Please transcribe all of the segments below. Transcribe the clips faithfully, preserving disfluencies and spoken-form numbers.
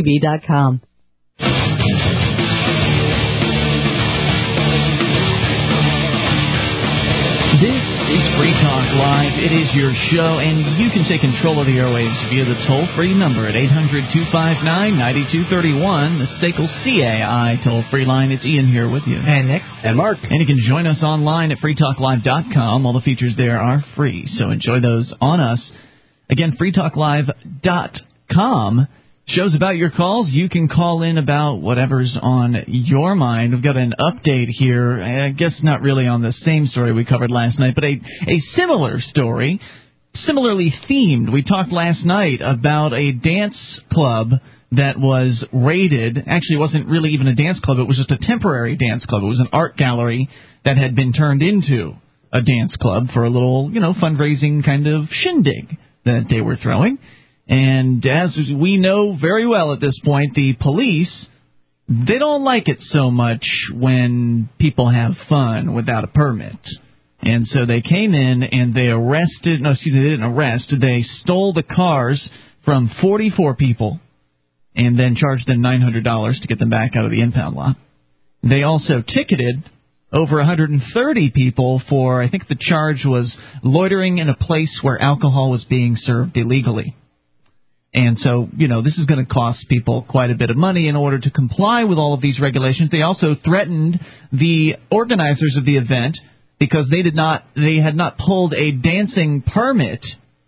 B dot com. This is Free Talk Live. It is your show, and you can take control of the airwaves via the toll-free number at eight hundred, two five nine, nine two three one, the S A C L C A I toll-free line. It's Ian here with you. And Nick. And Mark. And you can join us online at free talk live dot com. All the features there are free, so enjoy those on us. Again, free talk live dot com. Shows about your calls. You can call in about whatever's on your mind. We've got an update here. I guess not really on the same story we covered last night, but a, a similar story, similarly themed. We talked last night about a dance club that was raided. Actually, it wasn't really even a dance club. It was just a temporary dance club. It was an art gallery that had been turned into a dance club for a little, you know, fundraising kind of shindig that they were throwing. And as we know very well at this point, the police, they don't like it so much when people have fun without a permit. And so they came in and they arrested, no, excuse me, they didn't arrest, they stole the cars from forty-four people and then charged them nine hundred dollars to get them back out of the impound lot. They also ticketed over one hundred thirty people for, I think the charge was loitering in a place where alcohol was being served illegally. And so, you know, this is going to cost people quite a bit of money in order to comply with all of these regulations. They also threatened the organizers of the event because they did not, they had not pulled a dancing permit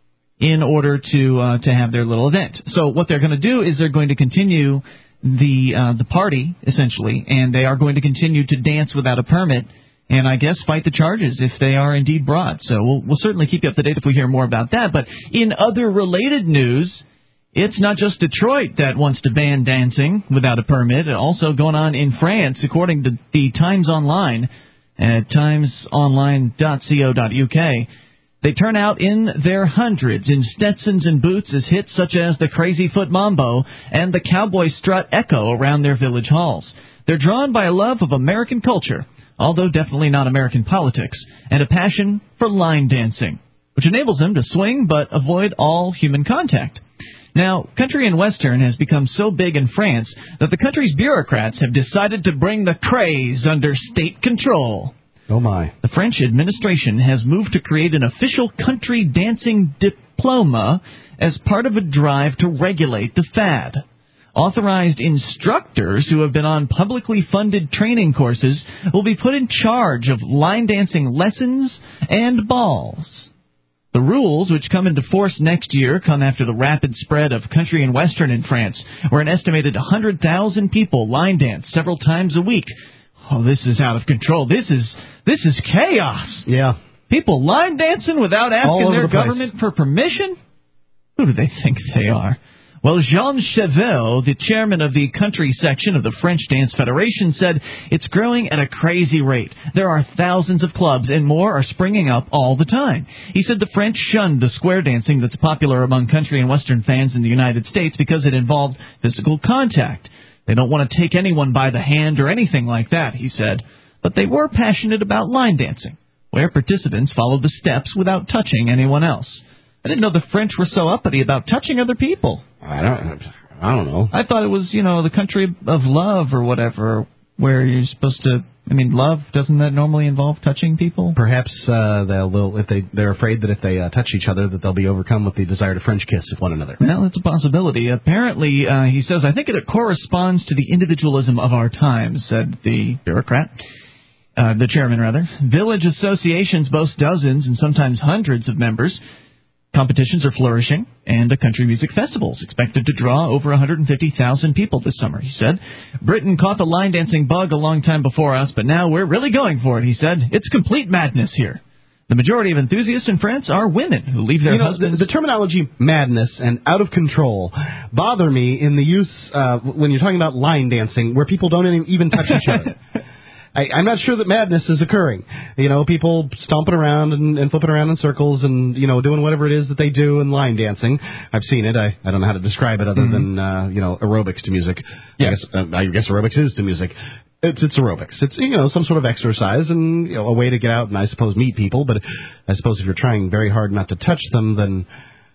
in order to uh, to have their little event. So what they're going to do is they're going to continue the uh, the party essentially, and they are going to continue to dance without a permit. And I guess fight the charges if they are indeed brought. So we'll, we'll certainly keep you up to date if we hear more about that. But in other related news, it's not just Detroit that wants to ban dancing without a permit. It's also going on in France, according to the Times Online at times online dot co dot u k. They turn out in their hundreds in Stetsons and boots as hits such as the Crazy Foot Mambo and the Cowboy Strut echo around their village halls. They're drawn by a love of American culture, although definitely not American politics, and a passion for line dancing, which enables them to swing but avoid all human contact. Now, country and western has become so big in France that the country's bureaucrats have decided to bring the craze under state control. Oh, my. The French administration has moved to create an official country dancing diploma as part of a drive to regulate the fad. Authorized instructors who have been on publicly funded training courses will be put in charge of line dancing lessons and balls. The rules, which come into force next year, come after the rapid spread of country and western in France, where an estimated one hundred thousand people line dance several times a week. Oh, this is out of control. This is this is chaos. Yeah. People line dancing without asking their the government for permission? Who do they think they are? Well, Jean Chevel, the chairman of the country section of the French Dance Federation, said it's growing at a crazy rate. There are thousands of clubs, and more are springing up all the time. He said the French shunned the square dancing that's popular among country and western fans in the United States because it involved physical contact. They don't want to take anyone by the hand or anything like that, he said. But they were passionate about line dancing, where participants followed the steps without touching anyone else. I didn't know the French were so uppity about touching other people. I don't I don't know. I thought it was, you know, the country of love or whatever, where you're supposed to, I mean, love, doesn't that normally involve touching people? Perhaps uh, they'll, they'll, if they, they're afraid that if they uh, touch each other, that they'll be overcome with the desire to French kiss of one another. Well, that's a possibility. Apparently, uh, he says, I think it corresponds to the individualism of our times, said the bureaucrat. Uh, the chairman, rather. Village associations boast dozens and sometimes hundreds of members. Competitions are flourishing, and a country music festival is expected to draw over one hundred fifty thousand people this summer, he said. Britain caught the line dancing bug a long time before us, but now we're really going for it, he said. It's complete madness here. The majority of enthusiasts in France are women who leave their you know, husbands... The, the terminology madness and out of control bother me in the use uh, when you're talking about line dancing, where people don't even touch each other. I, I'm not sure that madness is occurring. You know, people stomping around and, and flipping around in circles and, you know, doing whatever it is that they do in line dancing. I've seen it. I, I don't know how to describe it other mm-hmm. than, uh, you know, aerobics to music. Yeah. I guess, uh, I guess aerobics is to music. It's, it's aerobics. It's, you know, some sort of exercise and, you know, a way to get out and, I suppose, meet people. But I suppose if you're trying very hard not to touch them, then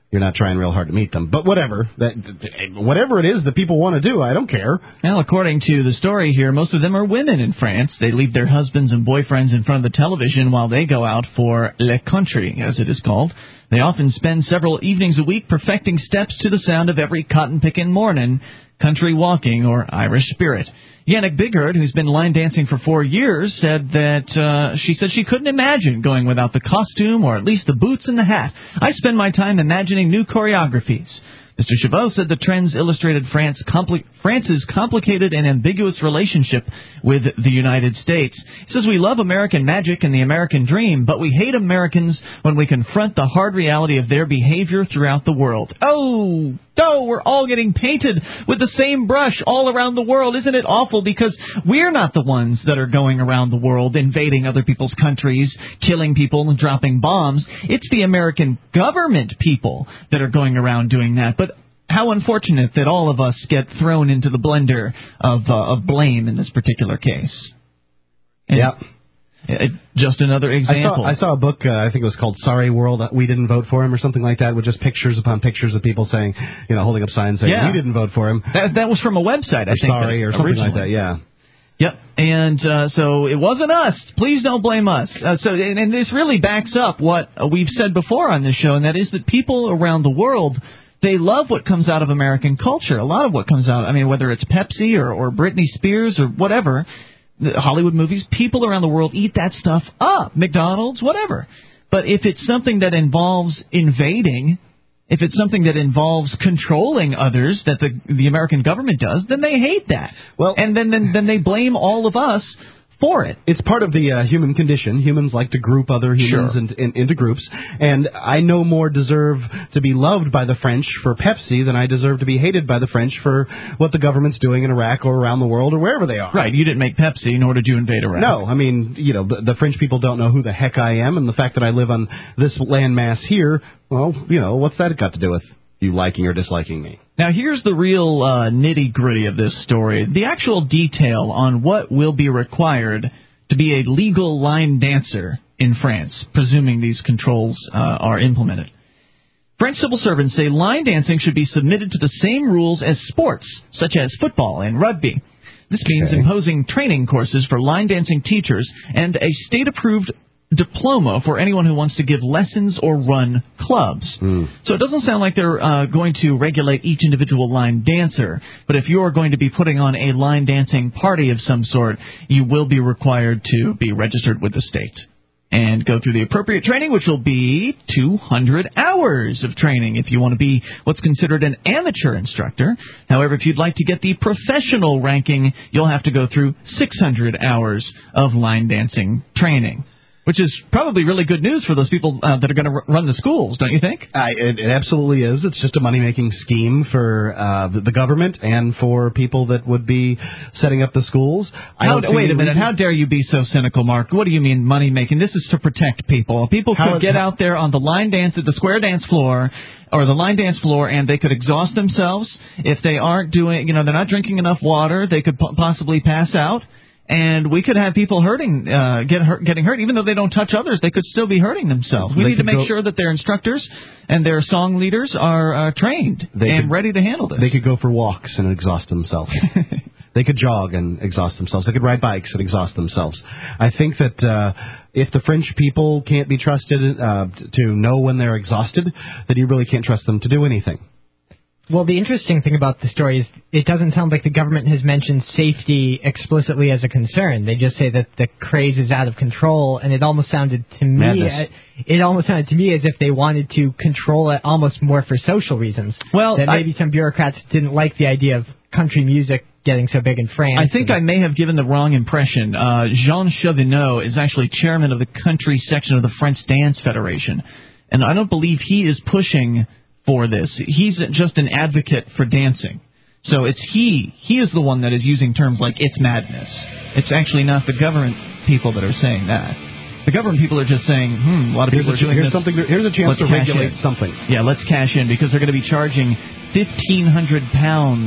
you're not trying real hard to meet them. But whatever, that whatever it is that people want to do, I don't care. Well, according to the story here, most of them are women in France. They leave their husbands and boyfriends in front of the television while they go out for le country, as it is called. They often spend several evenings a week perfecting steps to the sound of every cotton-picking morning, country walking, or Irish spirit. Yannick Bighert, who's been line dancing for four years, said that uh, she said she couldn't imagine going without the costume or at least the boots and the hat. I spend my time imagining new choreographies. Mister Chabot said the trends illustrated France compli- France's complicated and ambiguous relationship with the United States. He says, we love American magic and the American dream, but we hate Americans when we confront the hard reality of their behavior throughout the world. Oh, no, we're all getting painted with the same brush all around the world. Isn't it awful? Because we're not the ones that are going around the world invading other people's countries, killing people and dropping bombs. It's the American government people that are going around doing that. But how unfortunate that all of us get thrown into the blender of uh, of blame in this particular case. And yeah. It, just another example. I saw, I saw a book, uh, I think it was called Sorry World, We Didn't Vote for Him, or something like that, with just pictures upon pictures of people saying, you know, holding up signs saying, yeah. we didn't vote for him. That, that was from a website, I or think. Sorry, or something originally. like that, yeah. Yep, and uh, so it wasn't us. Please don't blame us. Uh, so, and, and this really backs up what uh, we've said before on this show, and that is that people around the world, they love what comes out of American culture. A lot of what comes out, I mean, whether it's Pepsi or, or Britney Spears or whatever, Hollywood movies, people around the world eat that stuff up. McDonald's, whatever. But if it's something that involves invading, if it's something that involves controlling others that the the American government does, then they hate that. Well, and then then, then they blame all of us for it. It's part of the uh, human condition. Humans like to group other humans sure. in, in, into groups. And I no more deserve to be loved by the French for Pepsi than I deserve to be hated by the French for what the government's doing in Iraq or around the world or wherever they are. Right. You didn't make Pepsi, nor did you invade Iraq. No. I mean, you know, the, the French people don't know who the heck I am, and the fact that I live on this landmass here, well, you know, what's that got to do with you liking or disliking me? Now, here's the real uh, nitty-gritty of this story. The actual detail on what will be required to be a legal line dancer in France, presuming these controls uh, are implemented. French civil servants say line dancing should be submitted to the same rules as sports, such as football and rugby. This means okay. imposing training courses for line dancing teachers and a state-approved diploma for anyone who wants to give lessons or run clubs. Mm. So it doesn't sound like they're uh, going to regulate each individual line dancer, but if you're going to be putting on a line dancing party of some sort, you will be required to be registered with the state and go through the appropriate training, which will be two hundred hours of training if you want to be what's considered an amateur instructor. However, if you'd like to get the professional ranking, you'll have to go through six hundred hours of line dancing training. Which is probably really good news for those people uh, that are going to r- run the schools, don't you think? Uh, it, it absolutely is. It's just a money-making scheme for uh, the, the government and for people that would be setting up the schools. I How, don't wait a minute. Reason... How dare you be so cynical, Mark? What do you mean money-making? This is to protect people. People could how, get out there on the line dance at the square dance floor or the line dance floor, and they could exhaust themselves. If they aren't doing, you know, they're not drinking enough water, they could p- possibly pass out. And we could have people hurting, uh, get hurt, getting hurt, even though they don't touch others. They could still be hurting themselves. We they need to make go, sure that their instructors and their song leaders are uh, trained and could, ready to handle this. They could go for walks and exhaust themselves. They could jog and exhaust themselves. They could ride bikes and exhaust themselves. I think that uh, if the French people can't be trusted uh, to know when they're exhausted, then you really can't trust them to do anything. Well, the interesting thing about the story is it doesn't sound like the government has mentioned safety explicitly as a concern. They just say that the craze is out of control, and it almost sounded to me, Madness. it almost sounded to me as if they wanted to control it almost more for social reasons. Well, that maybe I, some bureaucrats didn't like the idea of country music getting so big in France. I think I may have given the wrong impression. Uh, Jean Chauvineau is actually chairman of the country section of the French Dance Federation, and I don't believe he is pushing for this. He's just an advocate for dancing. So it's he. He is the one that is using terms like it's madness. It's actually not the government people that are saying that. The government people are just saying, hmm, a lot of people here's are doing here's this. Something to, here's a chance let's to regulate in. something. Yeah, let's cash in because they're going to be charging fifteen hundred pounds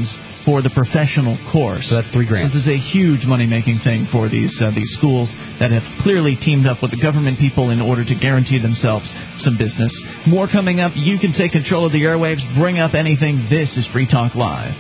for the professional course. So that's three grand. So this is a huge money-making thing for these uh, these schools that have clearly teamed up with the government people in order to guarantee themselves some business. More coming up. You can take control of the airwaves. Bring up anything. This is Free Talk Live.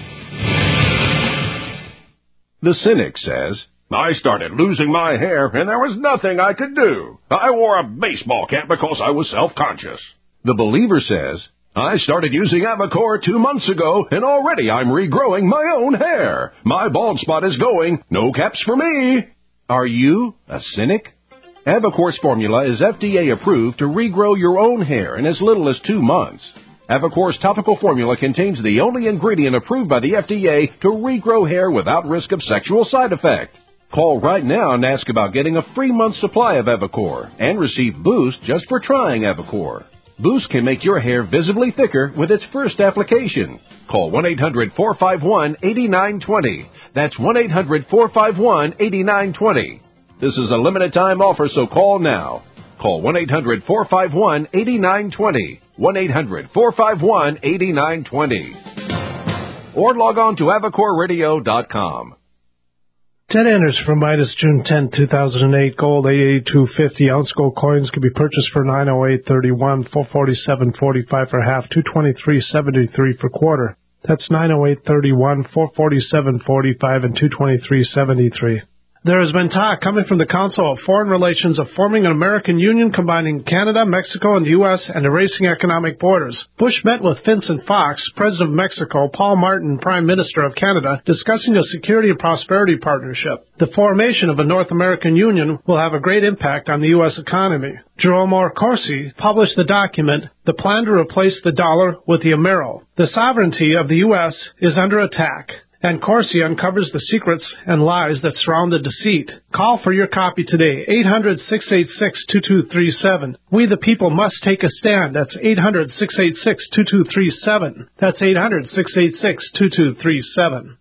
The cynic says, I started losing my hair, and there was nothing I could do. I wore a baseball cap because I was self-conscious. The believer says, I started using Avocor two months ago, and already I'm regrowing my own hair. My bald spot is going. No caps for me. Are you a cynic? Avocor's formula is F D A approved to regrow your own hair in as little as two months. Avocor's topical formula contains the only ingredient approved by the F D A to regrow hair without risk of sexual side effect. Call right now and ask about getting a free month supply of Avocor and receive Boost just for trying Avocor. Boost can make your hair visibly thicker with its first application. Call one eight hundred four five one eight nine two zero. That's one eight hundred four five one eight nine two zero. This is a limited time offer, so call now. Call one eight hundred four five one eight nine two zero. one eight hundred four five one eight nine two zero. Or log on to avocor radio dot com. Ted Anders from Midas, June tenth, two thousand eight. Gold eighty-two fifty. Ounce gold coins can be purchased for nine oh eight thirty-one, four forty-seven forty-five for half, two twenty-three seventy-three for quarter. That's nine oh eight thirty-one, four forty-seven forty-five, and two twenty-three seventy-three. There has been talk coming from the Council of Foreign Relations of forming an American Union combining Canada, Mexico, and the U S and erasing economic borders. Bush met with Vincent Fox, President of Mexico, Paul Martin, Prime Minister of Canada, discussing a security and prosperity partnership. The formation of a North American Union will have a great impact on the U S economy. Jerome R. Corsi published the document, The Plan to Replace the Dollar with the Amero. The sovereignty of the U S is under attack, and Corsi uncovers the secrets and lies that surround the deceit. Call for your copy today, eight hundred, six eight six, two two three seven. We the people must take a stand. That's eight hundred, six eight six, two two three seven. That's eight hundred, six eight six, two two three seven.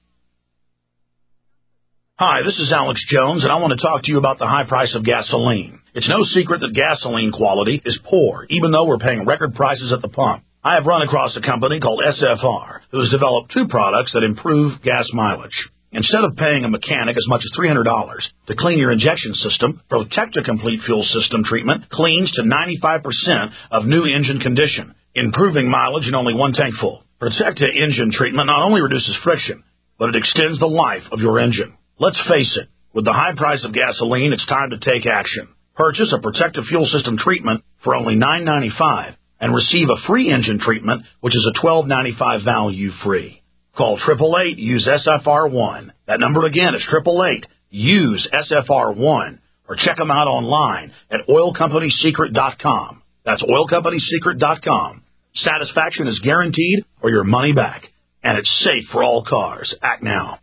Hi, this is Alex Jones, and I want to talk to you about the high price of gasoline. It's no secret that gasoline quality is poor, even though we're paying record prices at the pump. I have run across a company called S F R, who has developed two products that improve gas mileage. Instead of paying a mechanic as much as three hundred dollars to clean your injection system, Protecta Complete Fuel System treatment cleans to ninety-five percent of new engine condition, improving mileage in only one tank full. Protecta engine treatment not only reduces friction, but it extends the life of your engine. Let's face it, with the high price of gasoline, it's time to take action. Purchase a Protecta Fuel System treatment for only nine ninety-five and receive a free engine treatment, which is a twelve ninety-five value free. Call eight eight eight, use S F R one. That number again is eight eight eight, use S F R one. Or check them out online at oil company secret dot com. That's oil company secret dot com. Satisfaction is guaranteed or your money back. And it's safe for all cars. Act now.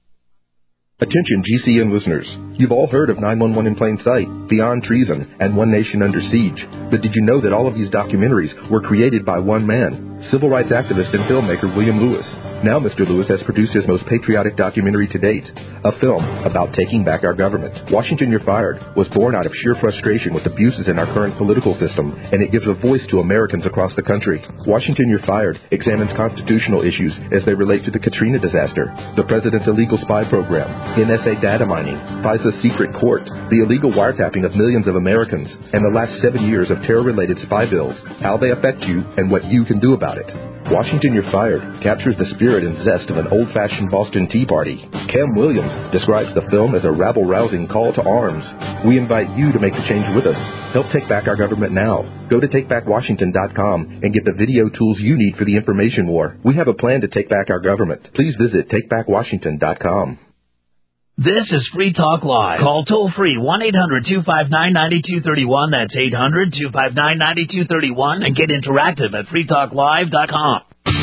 Attention G C N listeners. You've all heard of nine one one in Plain Sight, Beyond Treason, and One Nation Under Siege. But did you know that all of these documentaries were created by one man, civil rights activist and filmmaker William Lewis? Now Mister Lewis has produced his most patriotic documentary to date, a film about taking back our government. Washington, You're Fired was born out of sheer frustration with abuses in our current political system, and it gives a voice to Americans across the country. Washington, You're Fired examines constitutional issues as they relate to the Katrina disaster, the president's illegal spy program, N S A data mining, FISA's secret court, the illegal wiretapping of millions of Americans, and the last seven years of terror-related spy bills, how they affect you, and what you can do about it. Washington, You're Fired captures the spirit and zest of an old-fashioned Boston Tea Party. Cam Williams describes the film as a rabble-rousing call to arms. We invite you to make the change with us. Help take back our government now. Go to take back washington dot com and get the video tools you need for the information war. We have a plan to take back our government. Please visit take back washington dot com. This is Free Talk Live. Call toll-free one eight hundred two five nine nine two three one. That's eight hundred two five nine nine two three one. And get interactive at free talk live dot com.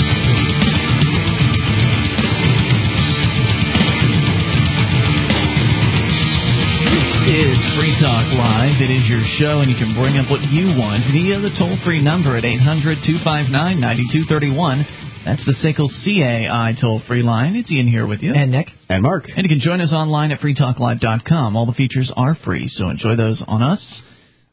This is Free Talk Live. It is your show, and you can bring up what you want via the toll-free number at eight hundred two five nine nine two three one. That's the S A C L C A I toll-free line. It's Ian here with you. And Nick. And Mark. And you can join us online at free talk live dot com. All the features are free, so enjoy those on us.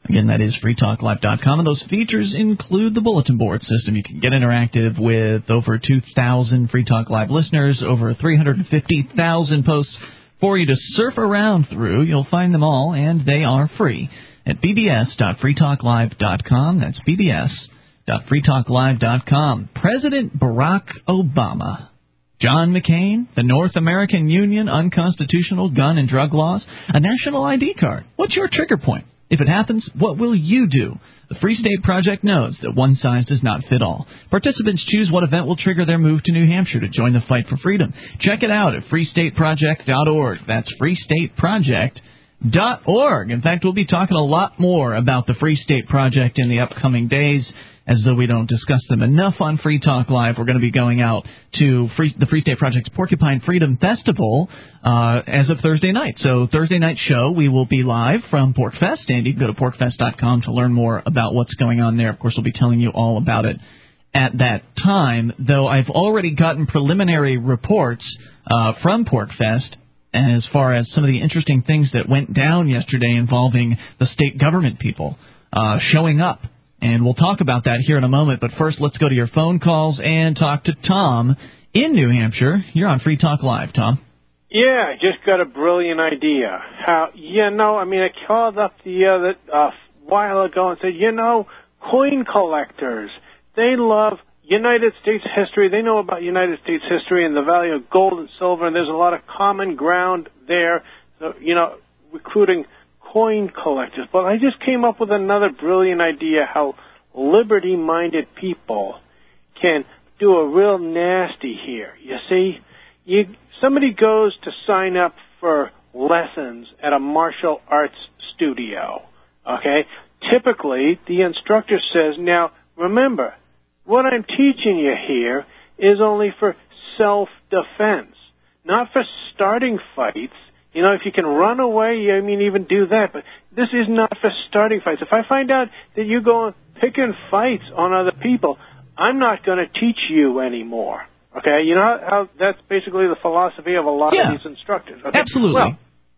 Again, that is free talk live dot com, and those features include the bulletin board system. You can get interactive with over two thousand Free Talk Live listeners, over three hundred fifty thousand posts for you to surf around through. You'll find them all, and they are free at b b s dot free talk live dot com. That's b b s dot free talk live dot com. President Barack Obama, John McCain, the North American Union, unconstitutional gun and drug laws, a national I D card. What's your trigger point? If it happens, what will you do? The Free State Project knows that one size does not fit all. Participants choose what event will trigger their move to New Hampshire to join the fight for freedom. Check it out at free state project dot org. That's free state project dot org. In fact, we'll be talking a lot more about the Free State Project in the upcoming days. As though we don't discuss them enough on Free Talk Live, we're going to be going out to Free, the Free State Project's Porcupine Freedom Festival uh, as of Thursday night. So Thursday night show, we will be live from PorcFest, and you can go to porc fest dot com to learn more about what's going on there. Of course, we'll be telling you all about it at that time, though I've already gotten preliminary reports uh, from PorcFest as far as some of the interesting things that went down yesterday involving the state government people uh, showing up. And we'll talk about that here in a moment. But first, let's go to your phone calls and talk to Tom in New Hampshire. You're on Free Talk Live, Tom. Yeah, I just got a brilliant idea. How, you know, I mean, I called up the other uh, while ago and said, you know, coin collectors, they love United States history. They know about United States history and the value of gold and silver, and there's a lot of common ground there. So, you know, recruiting coin collectors. But I just came up with another brilliant idea how liberty-minded people can do a real nasty here. You see, you, somebody goes to sign up for lessons at a martial arts studio, okay? Typically, the instructor says, now, remember, what I'm teaching you here is only for self-defense, not for starting fights. You know, if you can run away, I mean, even do that. But this is not for starting fights. If I find out that you go picking fights on other people, I'm not going to teach you anymore. Okay? You know how, how that's basically the philosophy of a lot yeah, of these instructors. Okay? Absolutely. Well,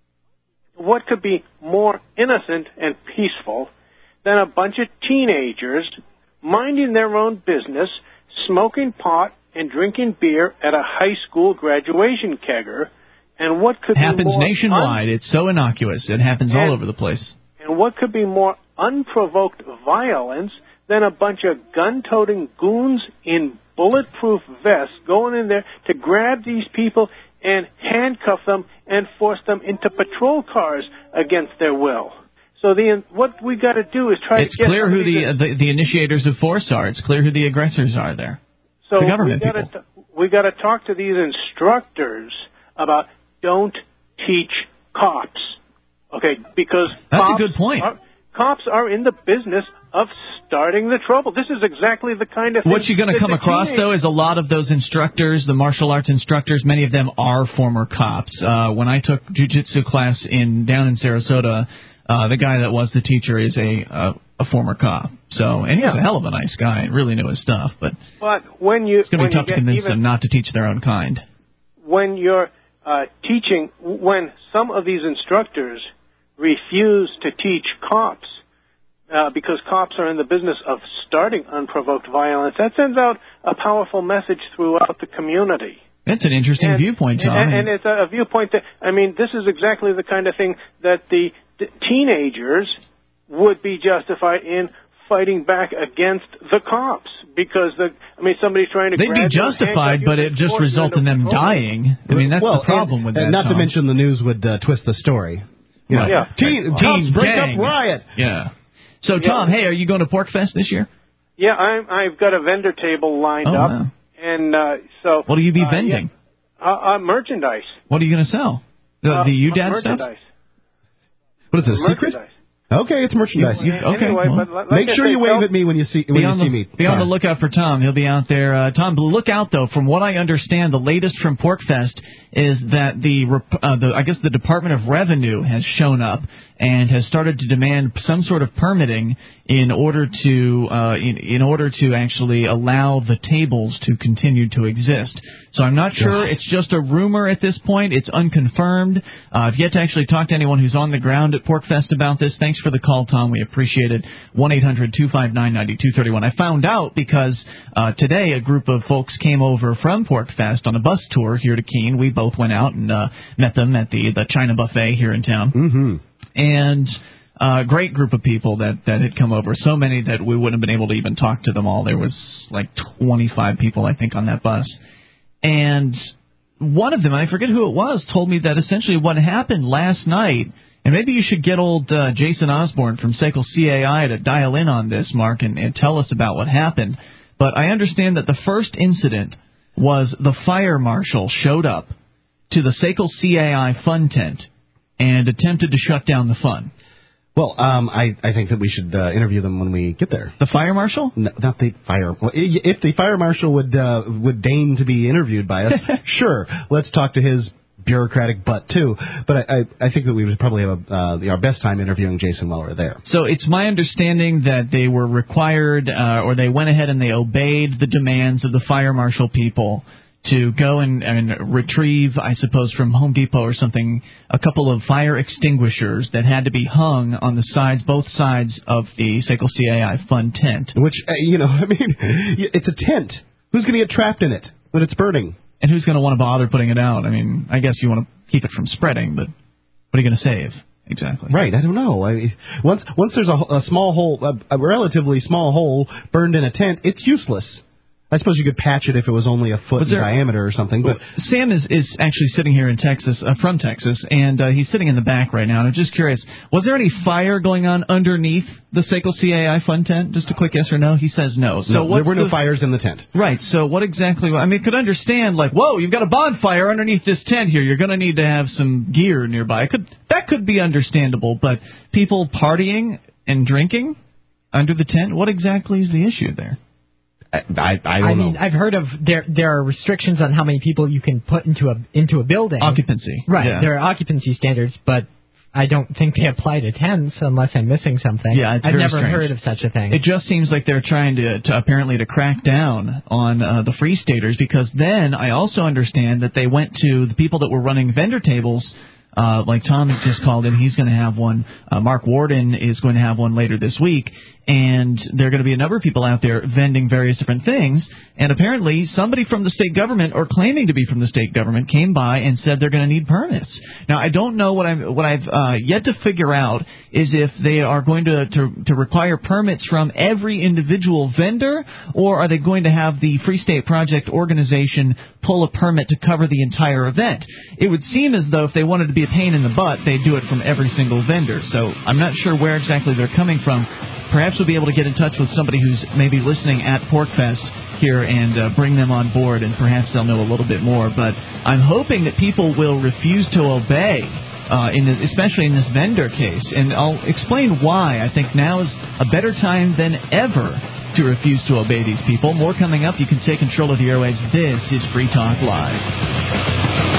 what could be more innocent and peaceful than a bunch of teenagers minding their own business, smoking pot and drinking beer at a high school graduation kegger? And what could it happens be more nationwide. Un- it's so innocuous. It happens and, all over the place. And what could be more unprovoked violence than a bunch of gun-toting goons in bulletproof vests going in there to grab these people and handcuff them and force them into patrol cars against their will? So the what we got to do is try it's to get... It's clear who the, uh, the the initiators of force are. It's clear who the aggressors are there. So the government we gotta, people. We got to talk to these instructors about don't teach cops, okay? Because that's cops a good point. Are, cops are in the business of starting the trouble. This is exactly the kind of thing what you're going to come across, teenage- though, is a lot of those instructors, the martial arts instructors. Many of them are former cops. Uh, when I took jiu-jitsu class in down in Sarasota, uh, the guy that was the teacher is a uh, a former cop. So, and he's yeah. a hell of a nice guy. Really knew his stuff. But but when you it's going to be tough to convince even, them not to teach their own kind. When you're Uh, teaching, when some of these instructors refuse to teach cops uh, because cops are in the business of starting unprovoked violence, that sends out a powerful message throughout the community. That's an interesting and, viewpoint, Tom. And, and it's a viewpoint that, I mean, this is exactly the kind of thing that the, the teenagers would be justified in fighting back against the cops because the I mean somebody's trying to. They'd be justified, but it just result in them dying. I mean that's well, the problem and, with that. And not Tom. to mention the news would uh, twist the story. You know, yeah, teen, Teen cops break gang. up riot. Yeah. So Tom, yeah. hey, are you going to PorcFest this year? Yeah, I'm, I've got a vendor table lined oh, up, wow. and uh, so. What will you be uh, vending? Yeah, uh, uh, merchandise. What are you going to sell? The, uh, the U D A D stuff. Merchandise. What is this? Secret? Okay, it's merchandise. You, okay. Anyway, well, but like make I sure say, you wave at me when you see when you on see the, me. Be on Sorry. the lookout for Tom. He'll be out there. Uh, Tom, look out though. From what I understand, the latest from PorcFest is that the, uh, the I guess the Department of Revenue has shown up and has started to demand some sort of permitting in order to uh, in, in order to actually allow the tables to continue to exist. So I'm not sure. It's just a rumor at this point. It's unconfirmed. Uh, I've yet to actually talk to anyone who's on the ground at PorcFest about this. Thanks for the call, Tom. We appreciate it. one eight hundred two five nine nine two three one. I found out because uh, today a group of folks came over from PorcFest on a bus tour here to Keene. We both went out and uh, met them at the, the China Buffet here in town. Mm-hmm. And a uh, great group of people that, that had come over. So many that we wouldn't have been able to even talk to them all. There was like twenty-five people, I think, on that bus. And one of them, I forget who it was, told me that essentially what happened last night, and maybe you should get old uh, Jason Osborne from S A C L C A I to dial in on this, Mark, and, and tell us about what happened. But I understand that the first incident was the fire marshal showed up to the S A C L C A I fun tent and attempted to shut down the fun. Well, um, I, I think that we should uh, interview them when we get there. The fire marshal? No, not the fire. Well, if the fire marshal would uh, would deign to be interviewed by us, sure, let's talk to his bureaucratic butt too. But I, I, I think that we would probably have a, uh, our best time interviewing Jason while we're there. So it's my understanding that they were required, uh, or they went ahead and they obeyed the demands of the fire marshal people to go and, and retrieve, I suppose, from Home Depot or something, a couple of fire extinguishers that had to be hung on the sides, both sides of the S A C L C A I fun tent. Which, uh, you know, I mean, it's a tent. Who's going to get trapped in it when it's burning? And who's going to want to bother putting it out? I mean, I guess you want to keep it from spreading, but what are you going to save? Exactly. Right. I don't know. I, once once there's a, a small hole, a, a relatively small hole burned in a tent, it's useless. I suppose you could patch it if it was only a foot in there, diameter or something. But Sam is, is actually sitting here in Texas, uh, from Texas, and uh, he's sitting in the back right now. And I'm just curious, was there any fire going on underneath the S A C L C A I fun tent? Just a quick yes or no. He says no. So no, there were no the, fires in the tent. Right. So what exactly? I mean, could understand like, whoa, you've got a bonfire underneath this tent here. You're going to need to have some gear nearby. Could that could be understandable, but people partying and drinking under the tent. What exactly is the issue there? I, I, I don't I mean, know. I've heard of there. There are restrictions on how many people you can put into a into a building. Occupancy, right? Yeah. There are occupancy standards, but I don't think they apply to tents unless I'm missing something. Yeah, it's I've very never strange. heard of such a thing. It just seems like they're trying to, to apparently to crack down on uh, the Free Staters, because then I also understand that they went to the people that were running vendor tables. Uh, like Tom has just called in, he's going to have one. Uh, Mark Warden is going to have one later this week. And there are going to be a number of people out there vending various different things. And apparently somebody from the state government, or claiming to be from the state government, came by and said they're going to need permits. Now, I don't know what, I'm, what I've uh, yet to figure out is if they are going to, to, to require permits from every individual vendor, or are they going to have the Free State Project organization pull a permit to cover the entire event? It would seem as though if they wanted to be a pain in the butt, they'd do it from every single vendor. So I'm not sure where exactly they're coming from. Perhaps we'll be able to get in touch with somebody who's maybe listening at PorcFest here and uh, bring them on board, and perhaps they'll know a little bit more. But I'm hoping that people will refuse to obey, uh, in this, especially in this vendor case. And I'll explain why. I think now is a better time than ever to refuse to obey these people. More coming up. You can take control of the airwaves. This is Free Talk Live.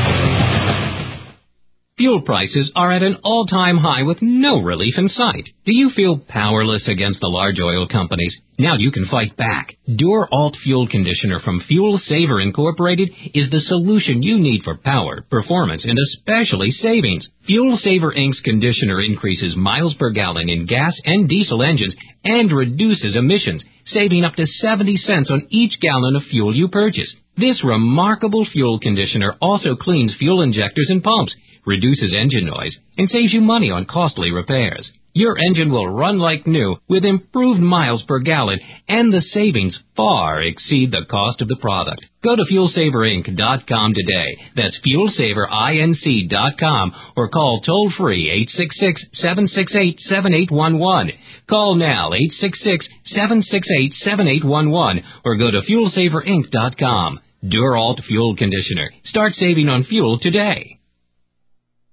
Fuel prices are at an all-time high with no relief in sight. Do you feel powerless against the large oil companies? Now you can fight back. Dur-Alt Fuel Conditioner from Fuel Saver Incorporated is the solution you need for power, performance, and especially savings. Fuel Saver Incorporated's conditioner increases miles per gallon in gas and diesel engines and reduces emissions, saving up to seventy cents on each gallon of fuel you purchase. This remarkable fuel conditioner also cleans fuel injectors and pumps, reduces engine noise, and saves you money on costly repairs. Your engine will run like new with improved miles per gallon, and the savings far exceed the cost of the product. Go to fuel saver inc dot com today. That's fuel saver inc dot com, or call toll-free eight six six, seven six eight, seven eight one one. Call now eight six six, seven six eight, seven eight one one, or go to fuel saver inc dot com. Dur-Alt Fuel Conditioner. Start saving on fuel today.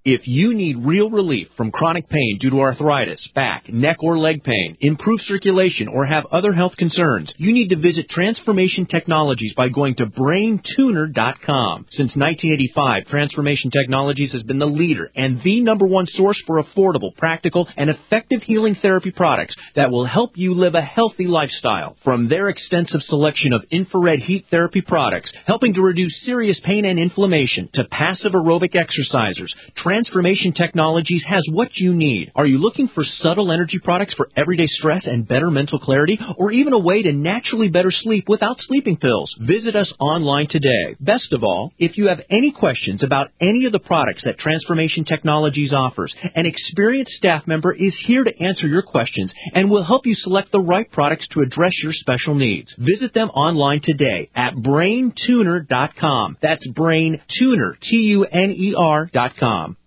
If you need real relief from chronic pain due to arthritis, back, neck, or leg pain, improved circulation, or have other health concerns, you need to visit Transformation Technologies by going to brain tuner dot com. Since nineteen eighty-five, Transformation Technologies has been the leader and the number one source for affordable, practical, and effective healing therapy products that will help you live a healthy lifestyle. From their extensive selection of infrared heat therapy products, helping to reduce serious pain and inflammation, to passive aerobic exercisers, Transformation Technologies has what you need. Are you looking for subtle energy products for everyday stress and better mental clarity, or even a way to naturally better sleep without sleeping pills? Visit us online today. Best of all, if you have any questions about any of the products that Transformation Technologies offers, an experienced staff member is here to answer your questions and will help you select the right products to address your special needs. Visit them online today at brain tuner dot com. That's Brain Tuner, T U N E R dot com.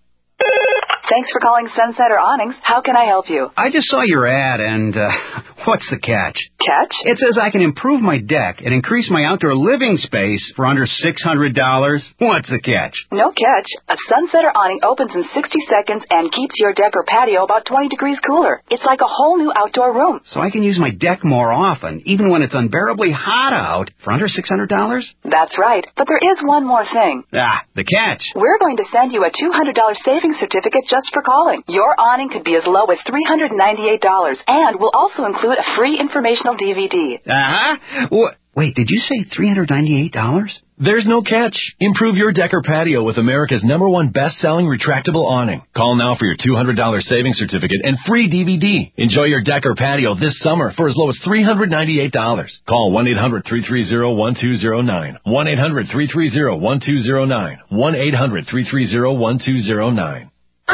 Thanks for calling Suncenter Awnings. How can I help you? I just saw your ad, and uh, what's the catch? Catch? It says I can improve my deck and increase my outdoor living space for under six hundred dollars. What's the catch? No catch. A Suncenter awning opens in sixty seconds and keeps your deck or patio about twenty degrees cooler. It's like a whole new outdoor room. So I can use my deck more often, even when it's unbearably hot out, for under six hundred dollars? That's right. But there is one more thing. Ah, the catch. We're going to send you a two hundred dollars savings certificate just for calling. Your awning could be as low as three hundred ninety-eight dollars, and will also include a free informational D V D. Uh-huh. What? Wait, did you say three hundred ninety-eight dollars? There's no catch. Improve your deck or patio with America's number one best-selling retractable awning. Call now for your two hundred dollars savings certificate and free D V D. Enjoy your deck or patio this summer for as low as three hundred ninety-eight dollars. Call one eight hundred three three zero one two zero nine. one eight hundred three three zero one two zero nine. one eight hundred three three zero one two zero nine.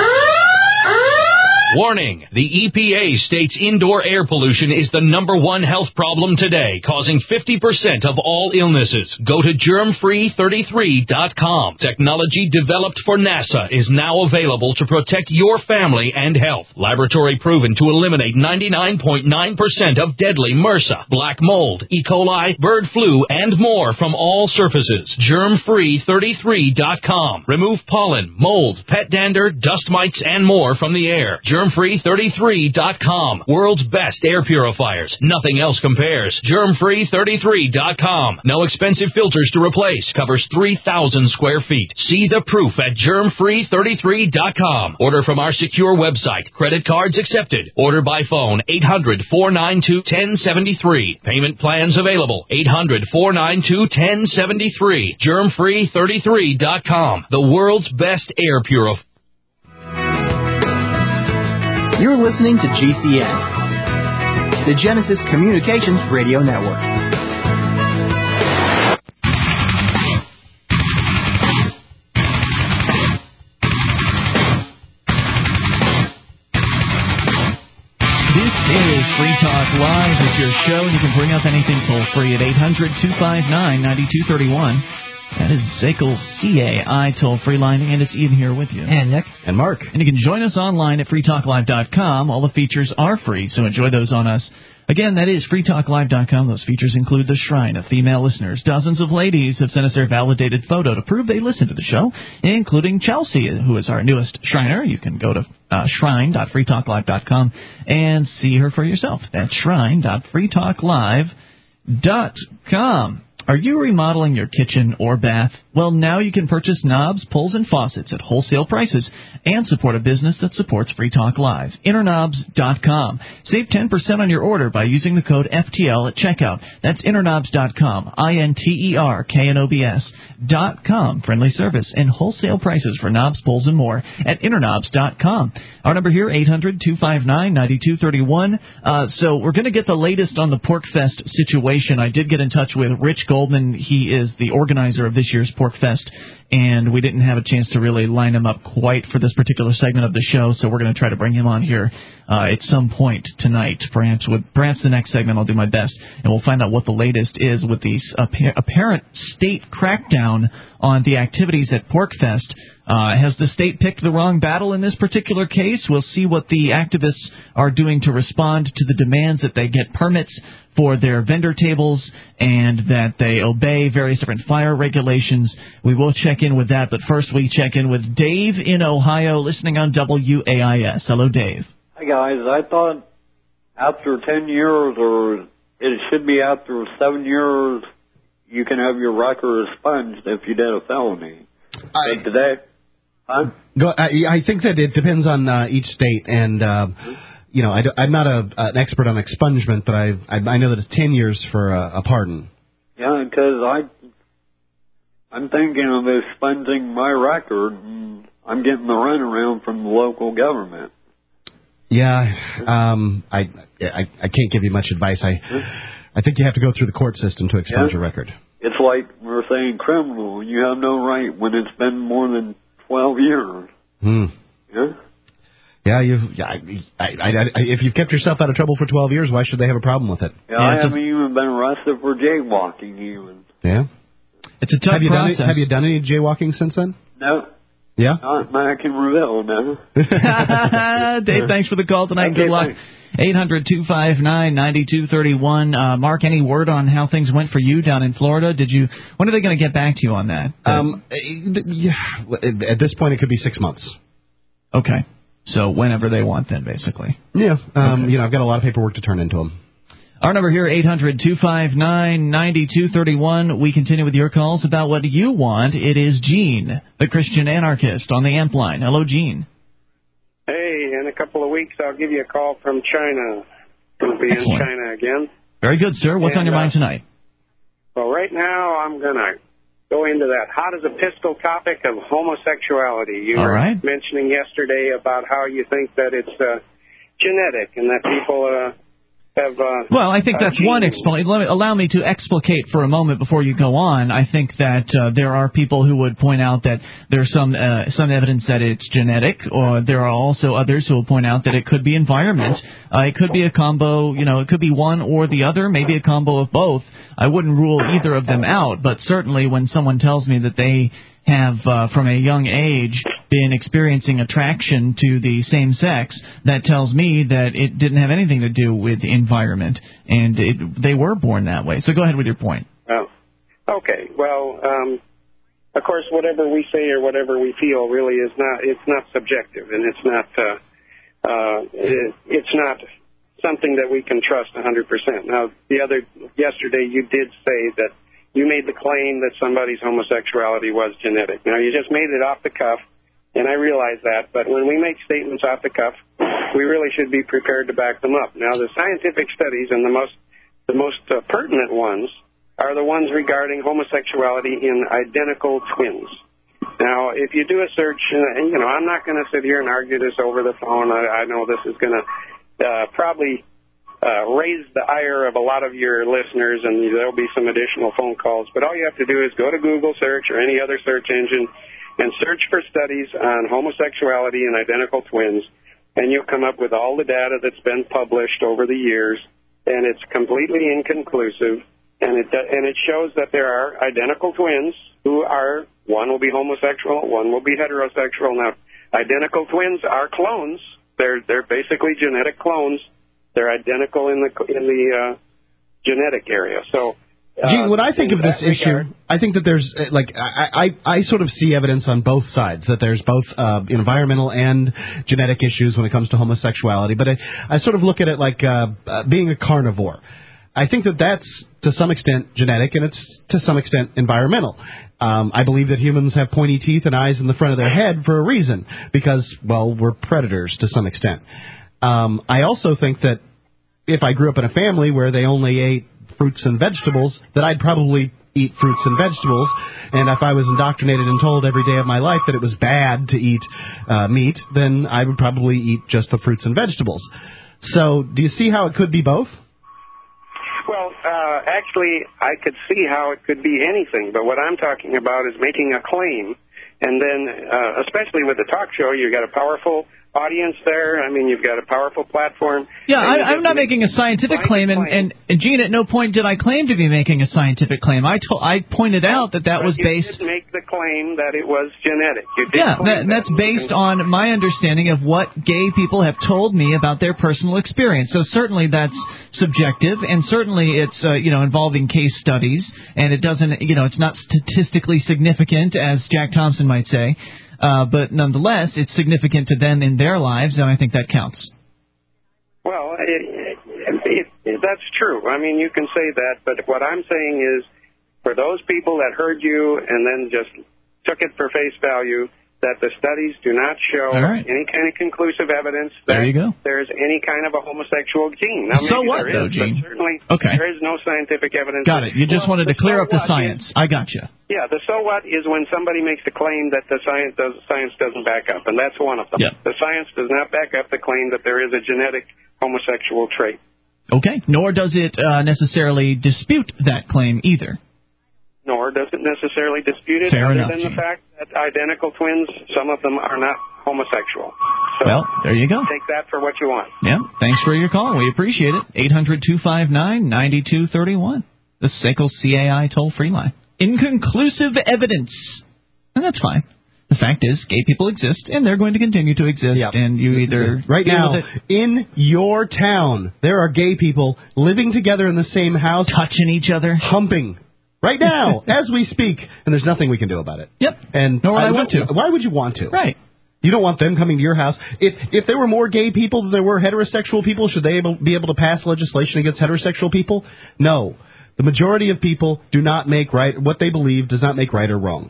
Warning! The E P A states indoor air pollution is the number one health problem today, causing fifty percent of all illnesses. Go to germ free thirty-three dot com. Technology developed for NASA is now available to protect your family and health. Laboratory proven to eliminate ninety-nine point nine percent of deadly MRSA, black mold, E. coli, bird flu, and more from all surfaces. germ free thirty-three dot com. Remove pollen, mold, pet dander, dust mites, and more from the air. germ free thirty-three dot com. World's best air purifiers. Nothing else compares. germ free thirty-three dot com. No expensive filters to replace. Covers three thousand square feet. See the proof at germ free thirty-three dot com. Order from our secure website. Credit cards accepted. Order by phone eight hundred four nine two one zero seven three. Payment plans available. eight hundred four nine two one zero seven three. germ free thirty-three dot com. The world's best air purifier. You're listening to G C N, the Genesis Communications Radio Network. This is Free Talk Live. It's your show. You can bring up anything toll free at eight hundred two five nine nine two three one. That is Z A C L C A I toll-free line, and it's Ian here with you. And Nick. And Mark. And you can join us online at free talk live dot com. All the features are free, so enjoy those on us. Again, that is free talk live dot com. Those features include the Shrine of female listeners. Dozens of ladies have sent us their validated photo to prove they listen to the show, including Chelsea, who is our newest Shriner. You can go to uh, shrine dot free talk live dot com and see her for yourself. That's shrine dot free talk live dot com. Are you remodeling your kitchen or bath? Well, now you can purchase knobs, pulls, and faucets at wholesale prices and support a business that supports Free Talk Live. interknobs dot com. Save ten percent on your order by using the code F T L at checkout. That's interknobs dot com. I N T E R K N O B S dot com. Friendly service and wholesale prices for knobs, pulls, and more at interknobs dot com. Our number here, eight hundred two five nine nine two three one. Uh, so we're going to get the latest on the PorcFest situation. I did get in touch with Rich Goldman. He is the organizer of this year's PorcFest, and we didn't have a chance to really line him up quite for this particular segment of the show, so we're going to try to bring him on here uh, at some point tonight. Perhaps with perhaps the next segment I'll do my best, and we'll find out what the latest is with the apparent state crackdown on the activities at PorcFest. Uh, has the state picked the wrong battle in this particular case? We'll see what the activists are doing to respond to the demands that they get permits for their vendor tables and that they obey various different fire regulations. We will check check in with that, but first we check in with Dave in Ohio, listening on W A I S. Hello, Dave. Hi, guys. I thought after ten years, or it should be after seven years, you can have your record expunged if you did a felony. I, but today, huh? Go, I, I think that it depends on uh, each state, and uh, you know, I, I'm not a, an expert on expungement, but I, I I know that it's ten years for a, a pardon. Yeah, because I I'm thinking of expunging my record, and I'm getting the runaround from the local government. Yeah, um, I, I I can't give you much advice. I I think you have to go through the court system to expunge Yeah. your record. It's like we're saying criminal. You have no right when it's been more than twelve years. Hmm. Yeah? Yeah, you. Yeah, I, I, I, I, if you've kept yourself out of trouble for twelve years, why should they have a problem with it? Yeah, I haven't even been arrested for jaywalking even. Yeah. It's a tough have you process. Done, have you done any jaywalking since then? No. Yeah? Not back in Reville, no. Dave, thanks for the call tonight. Okay, Good luck. thanks. eight hundred two five nine nine two three one. Uh, Mark, any word on how things went for you down in Florida? Did you? When are they going to get back to you on that? Um, yeah, at this point, it could be six months. Okay. So whenever they want then, basically. Yeah. Um, okay. You know, I've got a lot of paperwork to turn into them. Our number here, eight hundred two five nine nine two three one. We continue with your calls about what you want. It is Gene, the Christian anarchist, on the amp line. Hello, Gene. Hey, in a couple of weeks, I'll give you a call from China. We'll be Excellent. in China again. Very good, sir. What's and, on your uh, mind tonight? Well, right now, I'm going to go into that hot as a pistol topic of homosexuality. You All were right. mentioning yesterday about how you think that it's uh, genetic and that people uh, have... Uh, Well, I think uh, that's one genes. explanation. Let me, allow me to explicate for a moment before you go on. I think that uh, there are people who would point out that there's some uh, some evidence that it's genetic, or there are also others who will point out that it could be environment. Uh, it could be a combo, you know, it could be one or the other, maybe a combo of both. I wouldn't rule either of them out, but certainly when someone tells me that they have, uh, from a young age, been experiencing attraction to the same sex, that tells me that it didn't have anything to do with environment, and it, they were born that way. So go ahead with your point. Oh, okay. Well, um, of course, whatever we say or whatever we feel really is not, it's not subjective, and it's not, uh, uh, it, it's not something that we can trust one hundred percent. Now, the other, yesterday you did say that you made the claim that somebody's homosexuality was genetic. Now, you just made it off the cuff, and I realize that, but when we make statements off the cuff, we really should be prepared to back them up. Now, the scientific studies and the most the most uh, pertinent ones are the ones regarding homosexuality in identical twins. Now, if you do a search, and, you know, I'm not going to sit here and argue this over the phone. I, I know this is going to uh, probably uh, raise the ire of a lot of your listeners, and there'll be some additional phone calls. But all you have to do is go to Google search or any other search engine and search for studies on homosexuality in identical twins, and you'll come up with all the data that's been published over the years, and it's completely inconclusive, and it and it shows that there are identical twins who are, one will be homosexual, one will be heterosexual. Now, identical twins are clones. They're they're basically genetic clones. They're identical in the in the uh, genetic area. So. Gene, when I think of this issue, regard. I think that there's, uh, like, I, I, I sort of see evidence on both sides, that there's both uh, environmental and genetic issues when it comes to homosexuality. But I, I sort of look at it like uh, uh, being a carnivore. I think that that's, to some extent, genetic, and it's, to some extent, environmental. Um, I believe that humans have pointy teeth and eyes in the front of their head for a reason, because, well, we're predators to some extent. Um, I also think that if I grew up in a family where they only ate fruits and vegetables, that I'd probably eat fruits and vegetables, and if I was indoctrinated and told every day of my life that it was bad to eat uh, meat, then I would probably eat just the fruits and vegetables. So, do you see how it could be both? Well, uh, actually, I could see how it could be anything, but what I'm talking about is making a claim, and then, uh, especially with the talk show, you got a powerful audience there. I mean, you've got a powerful platform. Yeah, I, I'm not making a scientific claim, and, and, and Gene, at no point did I claim to be making a scientific claim. I, to, I pointed out that that but was you based... You did make the claim that it was genetic. You did yeah, claim that, that's that. based on my understanding of what gay people have told me about their personal experience. So certainly that's subjective, and certainly it's, uh, you know, involving case studies, and it doesn't, you know, it's not statistically significant, as Jack Thompson might say. Uh, but nonetheless, it's significant to them in their lives, and I think that counts. Well, it, it, it, that's true. I mean, you can say that, but what I'm saying is, for those people that heard you and then just took it for face value, that the studies do not show right. any kind of conclusive evidence that there you go. there's any kind of a homosexual gene. Now, so maybe what, there though, is, Gene? But certainly okay. there is no scientific evidence. Got it. You just well, wanted to clear so up the science. Is, I got you. Yeah, the so what is when somebody makes the claim that the science does science doesn't back up, and that's one of them. Yeah. The science does not back up the claim that there is a genetic homosexual trait. Okay. Nor does it uh, necessarily dispute that claim either. Nor does it necessarily dispute it, Fair other enough, than Gene. the fact that identical twins, some of them are not homosexual. So well, there you go. Take that for what you want. Yeah, thanks for your call. We appreciate it. eight hundred two five nine nine two three one. The S A C L C A I toll-free line. Inconclusive evidence. And that's fine. The fact is, gay people exist, and they're going to continue to exist, yep. and you either... Right now, in your town, there are gay people living together in the same house. Touching each other. Humping. Right now, as we speak, and there's nothing we can do about it. Yep. And Nor would I, I want to. Why would you want to? Right. You don't want them coming to your house. If if there were more gay people than there were heterosexual people, should they able, be able to pass legislation against heterosexual people? No. The majority of people do not make right, what they believe does not make right or wrong.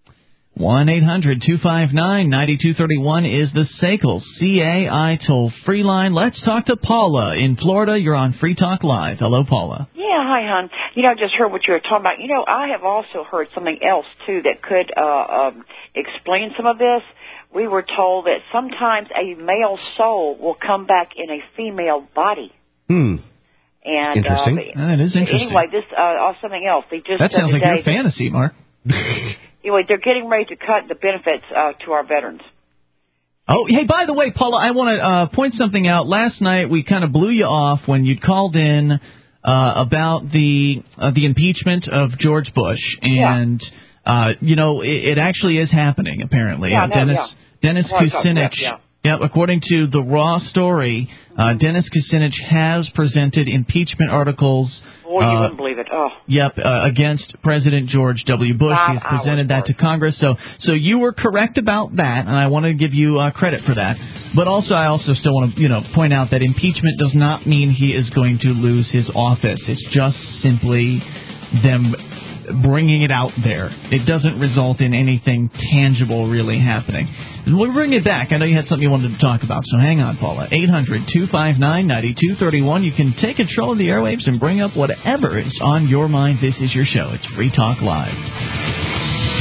one eight hundred two five nine nine two three one is the S A C L C A I toll-free line. Let's talk to Paula in Florida. You're on Free Talk Live. Hello, Paula. Yeah, hi, hon. You know, I just heard what you were talking about. You know, I have also heard something else, too, that could uh, um, explain some of this. We were told that sometimes a male soul will come back in a female body. Hmm. And, interesting. Uh, that is interesting. Anyway, this uh, oh, something else. They just that sounds like your fantasy, Mark. Anyway, they're getting ready to cut the benefits uh, to our veterans. Oh, hey, by the way, Paula, I want to uh, point something out. Last night we kind of blew you off when you'd called in uh, about the uh, the impeachment of George Bush, and yeah. uh, you know it, it actually is happening apparently. Yeah, uh, no, Dennis yeah. Dennis Kucinich. Yeah. Yep, according to the Raw story, uh, Dennis Kucinich has presented impeachment articles. Boy, you uh, wouldn't believe it. Oh. Yep, uh, against President George W. Bush. Five He's presented hours that to Congress. So, so you were correct about that, and I want to give you uh, credit for that. But also, I also still want to, you know, point out that impeachment does not mean he is going to lose his office. It's just simply them bringing it out there. It doesn't result in anything tangible really happening. We'll bring it back. I know you had something you wanted to talk about, so hang on, Paula. eight hundred two five nine nine two three one. You can take control of the airwaves and bring up whatever is on your mind. This is your show. It's Free Talk Live.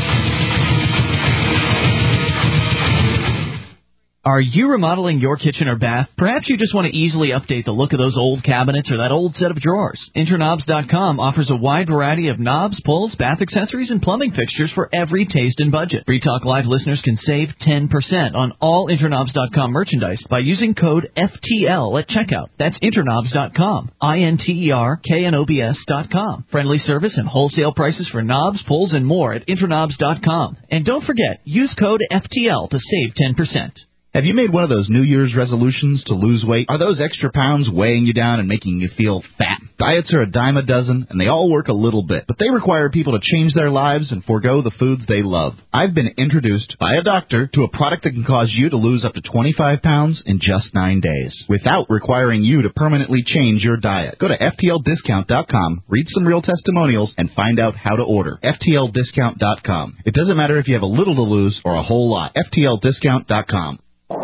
Are you remodeling your kitchen or bath? Perhaps you just want to easily update the look of those old cabinets or that old set of drawers. Interknobs dot com offers a wide variety of knobs, pulls, bath accessories, and plumbing fixtures for every taste and budget. Free Talk Live listeners can save ten percent on all Interknobs dot com merchandise by using code F T L at checkout. That's Interknobs dot com. I N T E R K N O B S dot com. Friendly service and wholesale prices for knobs, pulls, and more at Interknobs dot com. And don't forget, use code F T L to save ten percent. Have you made one of those New Year's resolutions to lose weight? Are those extra pounds weighing you down and making you feel fat? Diets are a dime a dozen, and they all work a little bit, but they require people to change their lives and forego the foods they love. I've been introduced by a doctor to a product that can cause you to lose up to twenty-five pounds in just nine days, without requiring you to permanently change your diet. Go to F T L discount dot com, read some real testimonials, and find out how to order. F T L discount dot com. It doesn't matter if you have a little to lose or a whole lot. F T L discount dot com.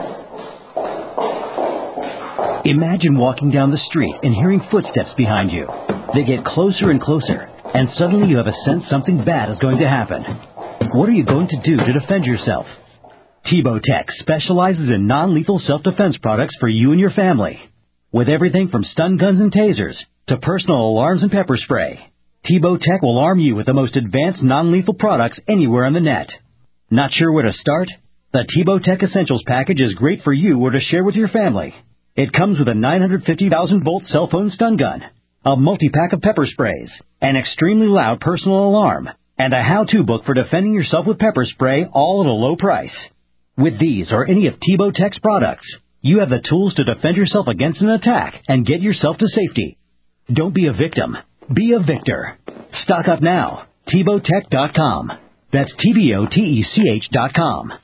Imagine walking down the street and hearing footsteps behind you. They get closer and closer, and suddenly you have a sense something bad is going to happen. What are you going to do to defend yourself? Tebow Tech specializes in non-lethal self-defense products for you and your family. With everything from stun guns and tasers to personal alarms and pepper spray, Tebow Tech will arm you with the most advanced non-lethal products anywhere on the net. Not sure where to start? The T-Bowtech Essentials package is great for you or to share with your family. It comes with a nine hundred fifty thousand volt cell phone stun gun, a multi-pack of pepper sprays, an extremely loud personal alarm, and a how-to book for defending yourself with pepper spray, all at a low price. With these or any of T-Bowtech's products, you have the tools to defend yourself against an attack and get yourself to safety. Don't be a victim. Be a victor. Stock up now. T Bowtech dot com. That's T B O T E C H dot com.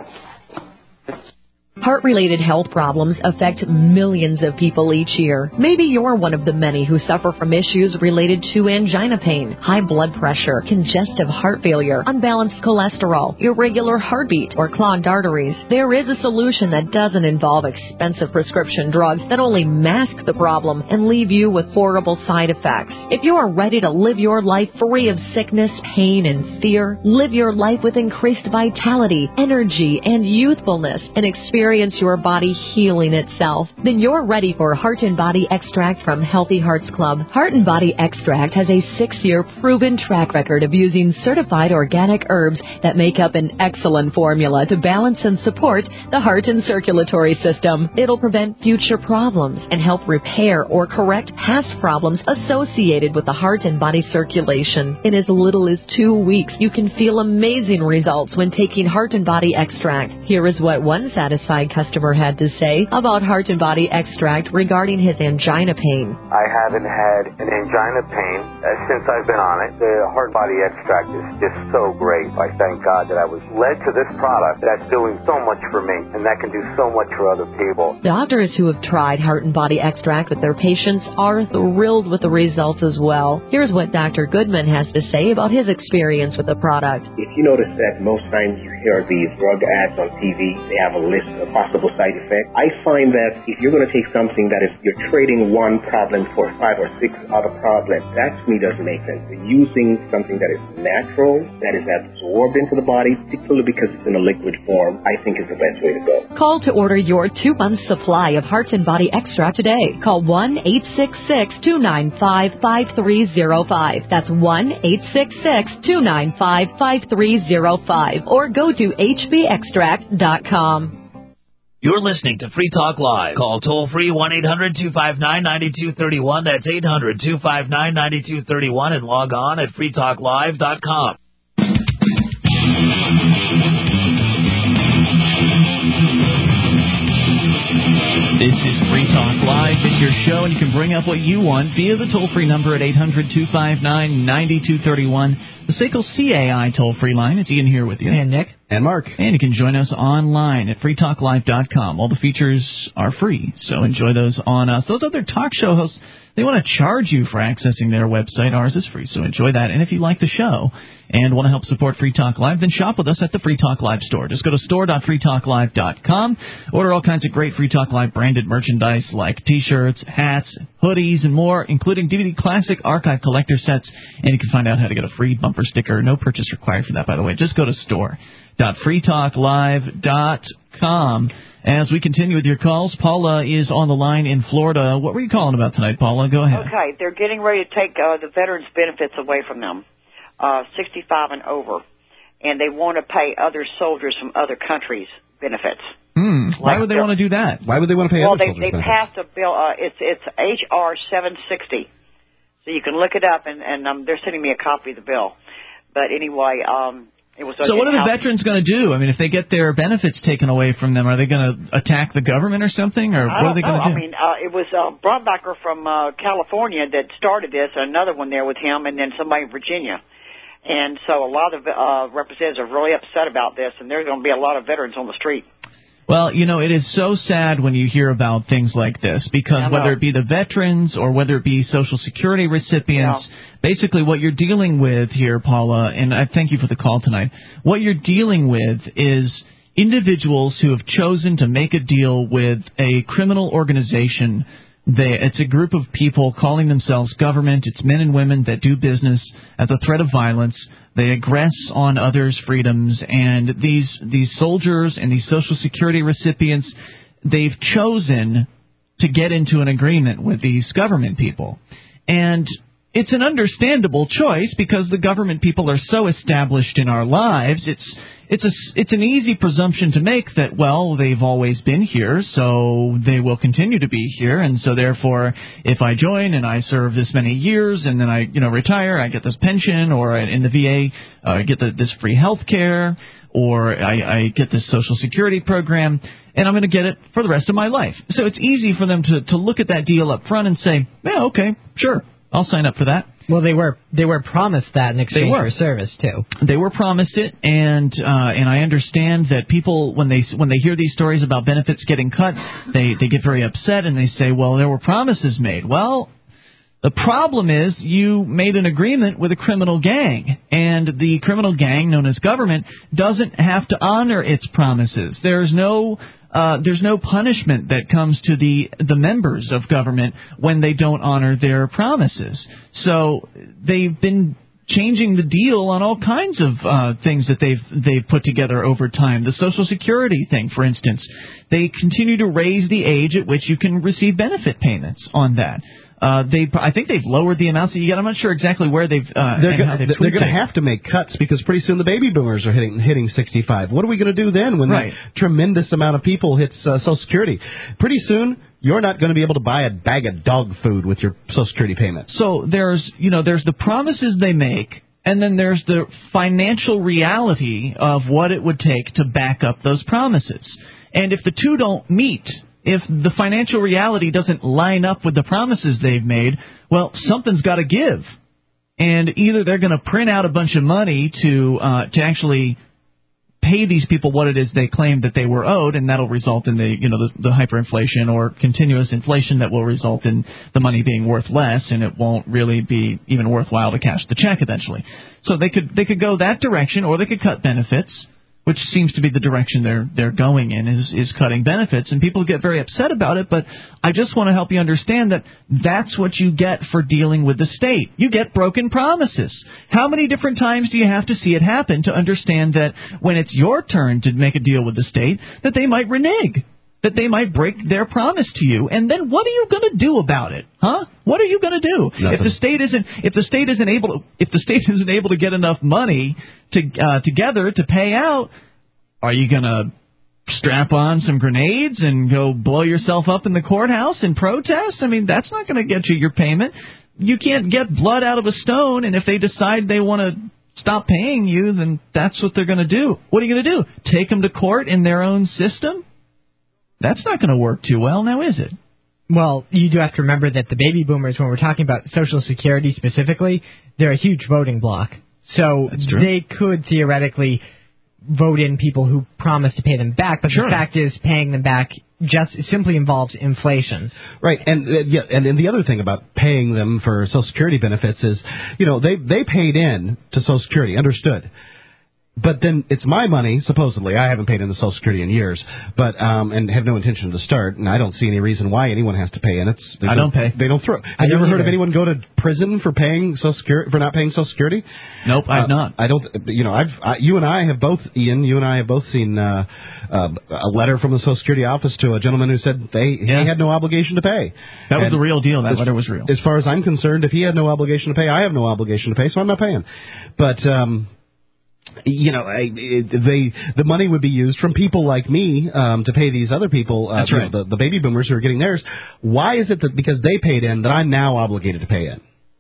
Heart-related health problems affect millions of people each year. Maybe you're one of the many who suffer from issues related to angina pain, high blood pressure, congestive heart failure, unbalanced cholesterol, irregular heartbeat, or clogged arteries. There is a solution that doesn't involve expensive prescription drugs that only mask the problem and leave you with horrible side effects. If you are ready to live your life free of sickness, pain, and fear, live your life with increased vitality, energy, and youthfulness, and experience your body healing itself, then you're ready for Heart and Body Extract from Healthy Hearts Club. Heart and Body Extract has a six-year proven track record of using certified organic herbs that make up an excellent formula to balance and support the heart and circulatory system. It'll prevent future problems and help repair or correct past problems associated with the heart and body circulation. In as little as two weeks, you can feel amazing results when taking Heart and Body Extract. Here is what one satisfied customer had to say about Heart and Body Extract regarding his angina pain. I haven't had an angina pain uh, since I've been on it. The Heart and Body Extract is just so great. I thank God that I was led to this product that's doing so much for me, and that can do so much for other people. Doctors who have tried Heart and Body Extract with their patients are thrilled with the results as well. Here's what Doctor Goodman has to say about his experience with the product. If you notice that most times you hear these drug ads on T V, they have a list of possible side effects. I find that if you're going to take something that is, you're trading one problem for five or six other problems, that to me doesn't make sense. You're using something that is natural, that is absorbed into the body, particularly because it's in a liquid form, I think is the best way to go. Call to order your two-month supply of Heart and Body Extra today. Call one eight six six, two nine five, five three zero five. That's one eight six six, two nine five, five three zero five. Or go to H B extract dot com. You're listening to Free Talk Live. Call toll-free one eight hundred two five nine nine two three one. That's eight hundred two five nine nine two three one. And log on at free talk live dot com. This is Free Talk Live. It's your show, and you can bring up what you want via the toll-free number at eight hundred two five nine nine two three one. The S A C L C A I toll-free line. It's Ian here with you. And Nick. And Mark. And you can join us online at free talk live dot com. All the features are free, so enjoy those on us. Those other talk show hosts, they want to charge you for accessing their website. Ours is free, so enjoy that. And if you like the show and want to help support Free Talk Live, then shop with us at the Free Talk Live store. Just go to store dot free talk live dot com. Order all kinds of great Free Talk Live branded merchandise like T-shirts, hats, hoodies, and more, including D V D Classic Archive Collector Sets. And you can find out how to get a free bumper sticker. No purchase required for that, by the way. Just go to store dot free talk live dot com. As we continue with your calls, Paula is on the line in Florida. What were you calling about tonight, Paula? Go ahead. Okay, they're getting ready to take uh, the veterans' benefits away from them, uh, sixty-five and over, and they want to pay other soldiers from other countries benefits. Hmm. Why Like would they the- want to do that? Why would they want to pay well, other they soldiers they benefits? passed a bill. Uh, it's it's H R seven sixty, so you can look it up, and and um, they're sending me a copy of the bill. But anyway, um, it was. So what are the veterans going to do? I mean, if they get their benefits taken away from them, are they going to attack the government or something, or I what are don't they going know. to do? I mean, uh, it was uh, Brombacher from uh, California that started this, another one there with him, and then somebody in Virginia. And so a lot of uh, representatives are really upset about this, and there's going to be a lot of veterans on the street. Well, you know, it is so sad when you hear about things like this, because whether it be the veterans or whether it be Social Security recipients, Yeah. basically what you're dealing with here, Paula, and I thank you for the call tonight, what you're dealing with is individuals who have chosen to make a deal with a criminal organization. They, it's a group of people calling themselves government. It's men and women that do business at the threat of violence. They aggress on others' freedoms, and these these soldiers and these Social Security recipients, they've chosen to get into an agreement with these government people. And it's an understandable choice because the government people are so established in our lives. It's it's a it's an easy presumption to make that, well, they've always been here, so they will continue to be here, and so therefore, if I join and I serve this many years and then I you know retire, I get this pension, or in the V A, uh, I get the, this free health care, or I, I get this Social Security program, and I'm going to get it for the rest of my life. So it's easy for them to, to look at that deal up front and say, yeah, okay, sure, I'll sign up for that. Well, they were they were promised that in exchange for service too. They were promised it, and uh, and I understand that people, when they when they hear these stories about benefits getting cut, they they get very upset and they say, well, there were promises made. Well, the problem is you made an agreement with a criminal gang, and the criminal gang, known as government, doesn't have to honor its promises. There's no uh, there's no punishment that comes to the the members of government when they don't honor their promises. So they've been changing the deal on all kinds of uh, things that they've they've put together over time. The Social Security thing, for instance, they continue to raise the age at which you can receive benefit payments on that. Uh, they, I think they've lowered the amounts that you get. I'm not sure exactly where they've. Uh, they're and go- how they've they're going to have to make cuts because pretty soon the baby boomers are hitting hitting sixty-five. What are we going to do then when right. that tremendous amount of people hits uh, Social Security? Pretty soon you're not going to be able to buy a bag of dog food with your Social Security payments. So there's you know there's the promises they make, and then there's the financial reality of what it would take to back up those promises. And if the two don't meet, if the financial reality doesn't line up with the promises they've made, well, something's got to give. And either they're going to print out a bunch of money to uh, to actually pay these people what it is they claim that they were owed, and that'll result in the you know the, the hyperinflation or continuous inflation that will result in the money being worth less, and it won't really be even worthwhile to cash the check eventually. So they could they could go that direction, or they could cut benefits, which seems to be the direction they're they're going in, is is cutting benefits, and people get very upset about it. But I just want to help you understand that that's what you get for dealing with the state. You get broken promises. How many different times do you have to see it happen to understand that when it's your turn to make a deal with the state, that they might renege, that they might break their promise to you, and then what are you going to do about it, huh? What are you going to do Nothing. if the state isn't if the state isn't able to if the state isn't able to get enough money to uh, together to pay out? Are you going to strap on some grenades and go blow yourself up in the courthouse in protest? I mean, that's not going to get you your payment. You can't get blood out of a stone, and if they decide they want to stop paying you, then that's what they're going to do. What are you going to do? Take them to court in their own system? That's not going to work too well, now is it? Well, you do have to remember that the baby boomers, when we're talking about Social Security specifically, they're a huge voting bloc. So they could theoretically vote in people who promise to pay them back, but Sure. the fact is paying them back just simply involves inflation. Right, and uh, yeah, and, and the other thing about paying them for Social Security benefits is, you know, they they paid in to Social Security, understood. But then it's my money, supposedly. I haven't paid into Social Security in years, but um, and have no intention to start. And I don't see any reason why anyone has to pay in. It's I don't pay. They don't throw. Have I you don't ever heard either. of anyone go to prison for paying Social Security for not paying Social Security? Nope, I've Uh, not. I don't. You know, I've I, you and I have both, Ian. You and I have both seen uh, uh, a letter from the Social Security office to a gentleman who said they Yeah. he had no obligation to pay. That was And the real deal. That as, letter was real. As far as I'm concerned, if he had no obligation to pay, I have no obligation to pay, so I'm not paying. But um, you know, I, it, they the money would be used from people like me um, to pay these other people, uh, That's you know, right. the, the baby boomers who are getting theirs. Why is it that because they paid in that I'm now obligated to pay in?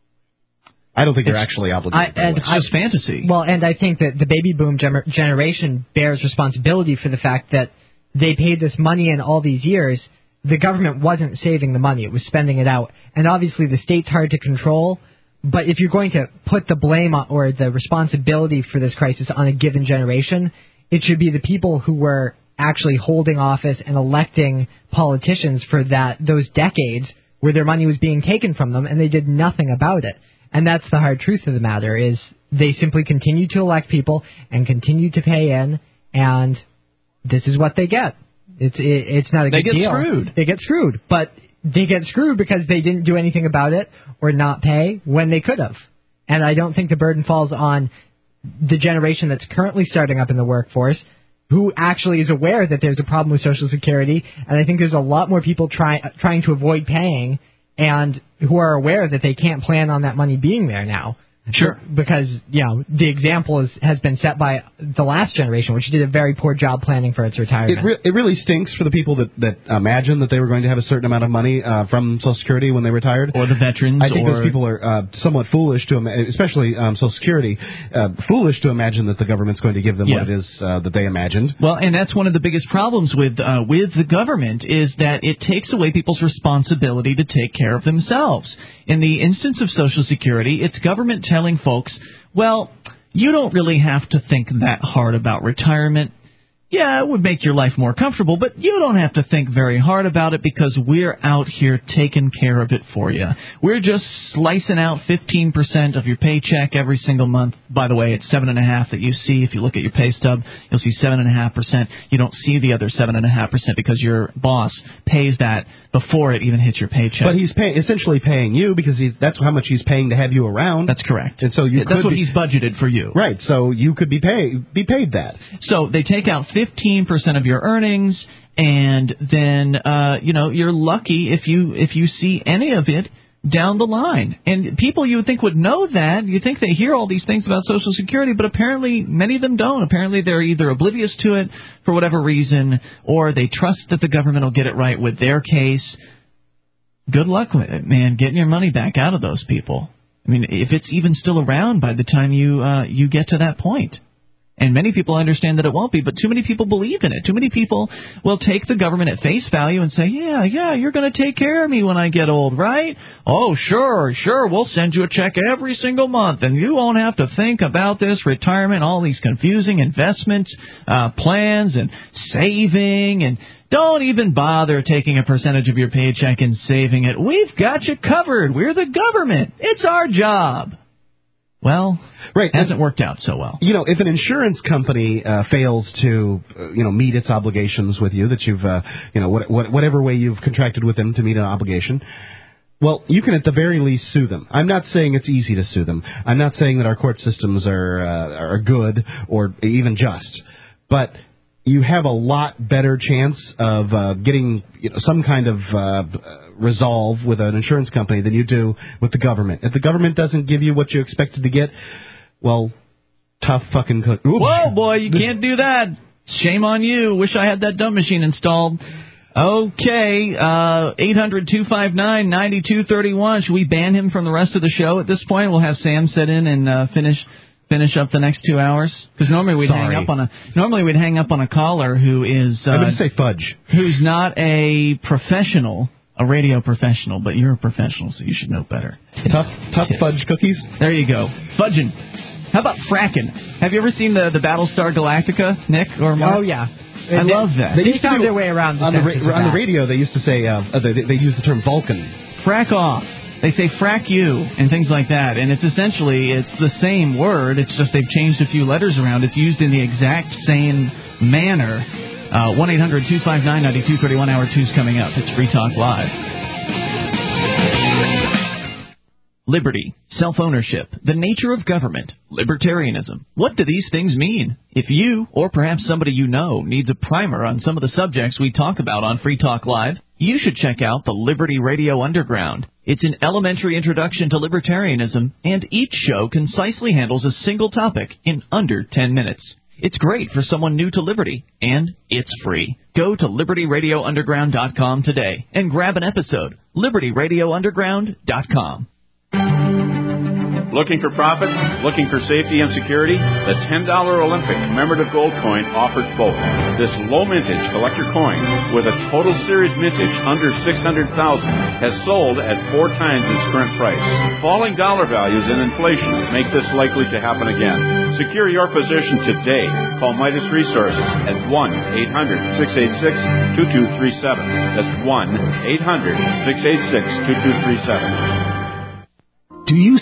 I don't think they're It's- actually obligated. I- to pay and in. It's just fantasy. Well, and I think that the baby boom gener- generation bears responsibility for the fact that they paid this money in all these years. The government wasn't saving the money. It was spending it out. And obviously the state's hard to control. But if you're going to put the blame on, or the responsibility for this crisis on a given generation, it should be the people who were actually holding office and electing politicians for that those decades where their money was being taken from them and they did nothing about it. And that's the hard truth of the matter, is they simply continue to elect people and continue to pay in, and this is what they get. It's it, it's not a They good get deal. screwed. They get screwed, but they get screwed because they didn't do anything about it or not pay when they could have. And I don't think the burden falls on the generation that's currently starting up in the workforce, who actually is aware that there's a problem with Social Security, and I think there's a lot more people try, trying to avoid paying and who are aware that they can't plan on that money being there now. Sure. Because, you know, the example is, has been set by the last generation, which did a very poor job planning for its retirement. It, re- it really stinks for the people that, that imagined that they were going to have a certain amount of money uh, from Social Security when they retired. Or the veterans. I think or... those people are uh, somewhat foolish to, ima- especially um, Social Security, uh, foolish to imagine that the government's going to give them Yeah. what it is uh, that they imagined. Well, and that's one of the biggest problems with uh, with the government is that it takes away people's responsibility to take care of themselves. In the instance of Social Security, it's government telling folks, well, you don't really have to think that hard about retirement. Yeah, it would make your life more comfortable, but you don't have to think very hard about it because we're out here taking care of it for you. We're just slicing out fifteen percent of your paycheck every single month. By the way, it's seven point five that you see. If you look at your pay stub, you'll see seven point five percent. You don't see the other seven point five percent because your boss pays that before it even hits your paycheck. But he's pay- essentially paying you because he's, that's how much he's paying to have you around. That's correct. And so you Yeah, could that's what be, he's budgeted for you. Right, so you could be, pay, be paid that. So they take out fifteen percent of your earnings, and then uh, you know you're lucky if you if you see any of it down the line. And people you would think would know that. You think they hear all these things about Social Security, but apparently many of them don't. Apparently they're either oblivious to it for whatever reason, or they trust that the government will get it right with their case. Good luck with it, man, getting your money back out of those people. I mean, if it's even still around by the time you uh, you get to that point. And many people understand that it won't be, but too many people believe in it. Too many people will take the government at face value and say, yeah, yeah, you're going to take care of me when I get old, right? Oh, sure, sure, we'll send you a check every single month, and you won't have to think about this retirement, all these confusing investment uh, plans and saving, and don't even bother taking a percentage of your paycheck and saving it. We've got you covered. We're the government. It's our job. Well, right, it hasn't worked out so well. You know, if an insurance company uh, fails to, uh, you know, meet its obligations with you, that you've, uh, you know, what, what, whatever way you've contracted with them to meet an obligation, well, you can at the very least sue them. I'm not saying it's easy to sue them. I'm not saying that our court systems are uh, are good or even just, but you have a lot better chance of uh, getting you know, some kind of uh, resolve with an insurance company than you do with the government. If the government doesn't give you what you expected to get, well, tough fucking cook. Oops. Whoa, boy, you can't do that. Shame on you. Wish I had that dump machine installed. Okay, uh, eight hundred two five nine nine two three one. Should we ban him from the rest of the show at this point? We'll have Sam sit in and uh, finish... Finish up the next two hours because normally we'd Sorry. hang up on a normally we'd hang up on a caller who is uh, I would say fudge, who's not a professional, a radio professional, but you're a professional, so you should know better. Tough, tough fudge cookies. There you go, fudging. How about fracking? Have you ever seen the the Battlestar Galactica, Nick or Mark? Oh yeah, I they, love that. They, They used to found do- their way around the on the senses ra- of on the that. radio. They used to say uh, they, they use the term Vulcan. Frack off. They say frack you and things like that, and it's essentially, it's the same word, it's just they've changed a few letters around. It's used in the exact same manner. Uh, one eight hundred two five nine nine two three one, hour two's coming up. It's Free Talk Live. Liberty, self-ownership, the nature of government, libertarianism. What do these things mean? If you, or perhaps somebody you know, needs a primer on some of the subjects we talk about on Free Talk Live, you should check out the Liberty Radio Underground. It's an elementary introduction to libertarianism, and each show concisely handles a single topic in under ten minutes. It's great for someone new to Liberty, and it's free. Go to liberty radio underground dot com today and grab an episode. liberty radio underground dot com. Looking for profits? Looking for safety and security? The ten dollar Olympic commemorative gold coin offers both. This low mintage collector coin, with a total series mintage under six hundred thousand dollars, has sold at four times its current price. Falling dollar values and inflation make this likely to happen again. Secure your position today. Call Midas Resources at one eight hundred six eight six two two three seven. That's one eight hundred six eight six two two three seven. Do you